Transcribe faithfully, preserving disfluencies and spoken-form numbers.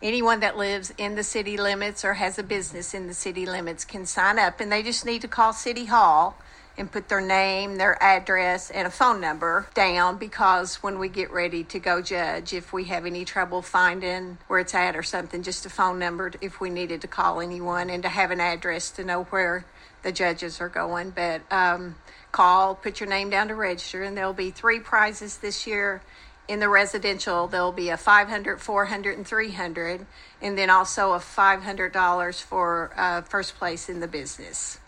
anyone that lives in the city limits or has a business in the city limits can sign up, and they just need to call City Hall and put their name, their address, and a phone number down, because when we get ready to go judge, if we have any trouble finding where it's at or something, just a phone number if we needed to call anyone, and to have an address to know where the judges are going. But um, call, put your name down to register, and there'll be three prizes this year. In the residential, there'll be a five hundred dollars, four hundred dollars, and three hundred dollars, and then also a five hundred dollars for uh, first place in the business.